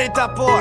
Серый топор.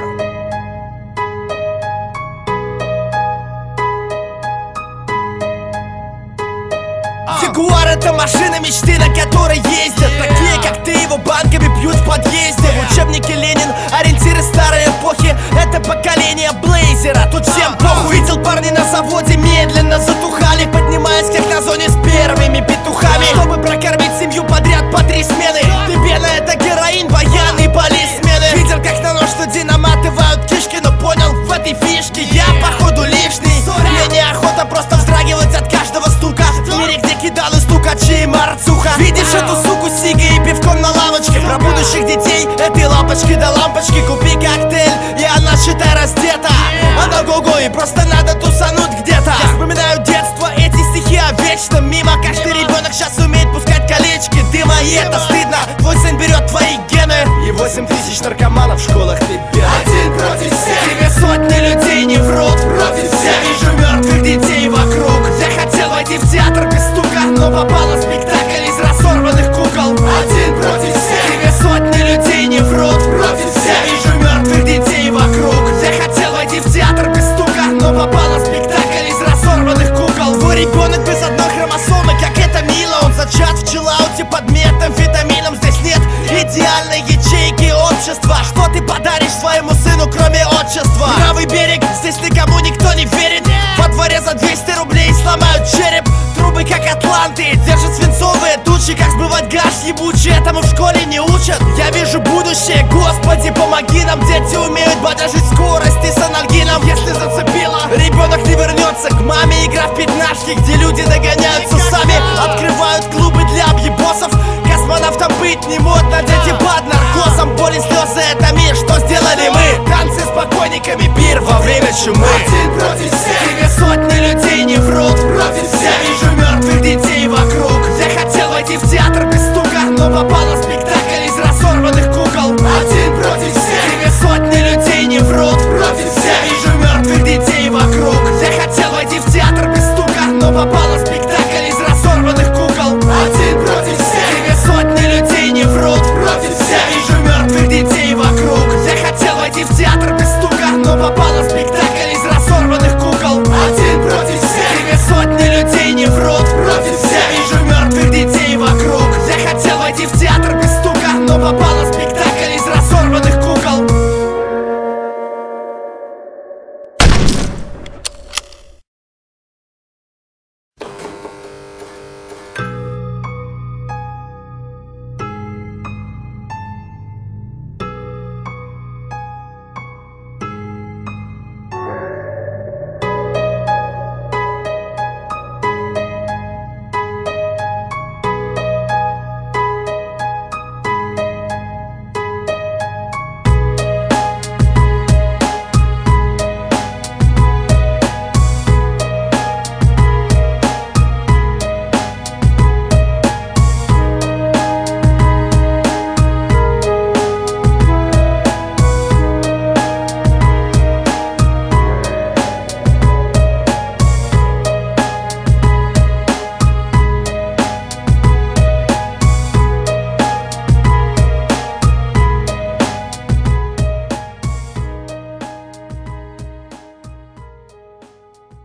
Ягуар — это машина мечты, на которой ездят такие, как ты, его банками пьют в подъезде. В учебнике Ленин ориентиры старой эпохи. Это поколение Блейзера, тут всем похуй. Видел, парни на заводе медленно затухали, поднимаясь как на зоне с первыми петухами, чтобы прокормить семью подряд по 3 смены. Пена — это героин, баян и полисмены. Видел, как на нож студии наматывают кишки, но понял, в этой фишке я походу лишний. Мне неохота просто вздрагивать от каждого стука в мире, где кидалы, стукачи и марцуха. Видишь эту суку с сигой и пивком на лавочке? Про будущих детей этой лампочки до лампочки. Купи коктейль, и она, считай, раздета. Она го-го, и просто надо тусануть где-то. Я вспоминаю детство, эти стихи о вечном. Мимо каждый ребенок сейчас умеет пускать колечки дыма, и это стыдно. Твой сын берет твои гены, и 8000 наркоманов в школах ты бедный. Один против всех. Тебе сотни людей не врут против всех. Вижу мертвых детей вокруг. Я хотел войти в театр без стука, но попал на спектакль из разорванных кукол. Один против всех. Тебе сотни людей не врут против всех. Вижу мертвых детей вокруг. Я хотел войти в театр без стука, но попал на спектакль из разорванных кукол. Твой ребенок без одной хромосомы, как это мило. Он зачат в чиллауте под метамфетамином. Здесь нет идеальной ячейки общества. Что ты подаришь своему сыну, кроме отчества? Правый берег, здесь никому никто не верит. Во дворе за 200 рублей сломают череп. Трубы как атланты, держат свинцовые тучи. Как сбывать газ ебучий, этому в школе не учат. Я вижу будущее, господи, помоги нам. Дети умеют бодяжить скорости с анальгином. Если зацепило, ребенок не вернется к маме. Игра в пятнашки, где люди догоняются сами. Открывают клубы для объебосов. Космонавтом быть не модно, дети под наркозом. Боли, слезы — это мир, что сделали мы? Танцы спокойно.